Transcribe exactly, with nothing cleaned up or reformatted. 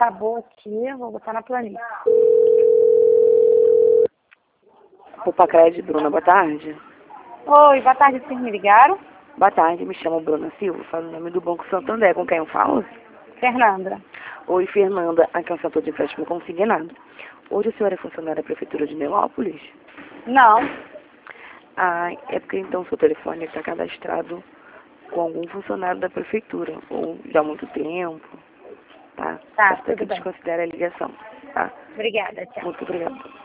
acabou aqui, vou botar na planilha. Opa, Crédito, Bruna, boa tarde. Oi, boa tarde, vocês me ligaram? Boa tarde, me chamo Bruna Silva, falo o nome do Banco Santander, com quem eu falo? Fernanda. Oi, Fernanda, aqui é o setor de empréstimo consignado. Hoje a senhora é funcionária da Prefeitura de Nilópolis? Não. Ah, é porque então o seu telefone está cadastrado com algum funcionário da Prefeitura, ou já há muito tempo, tá? Tá, Até tudo que bem. desconsidere a ligação, tá? Obrigada, tchau. Muito obrigada.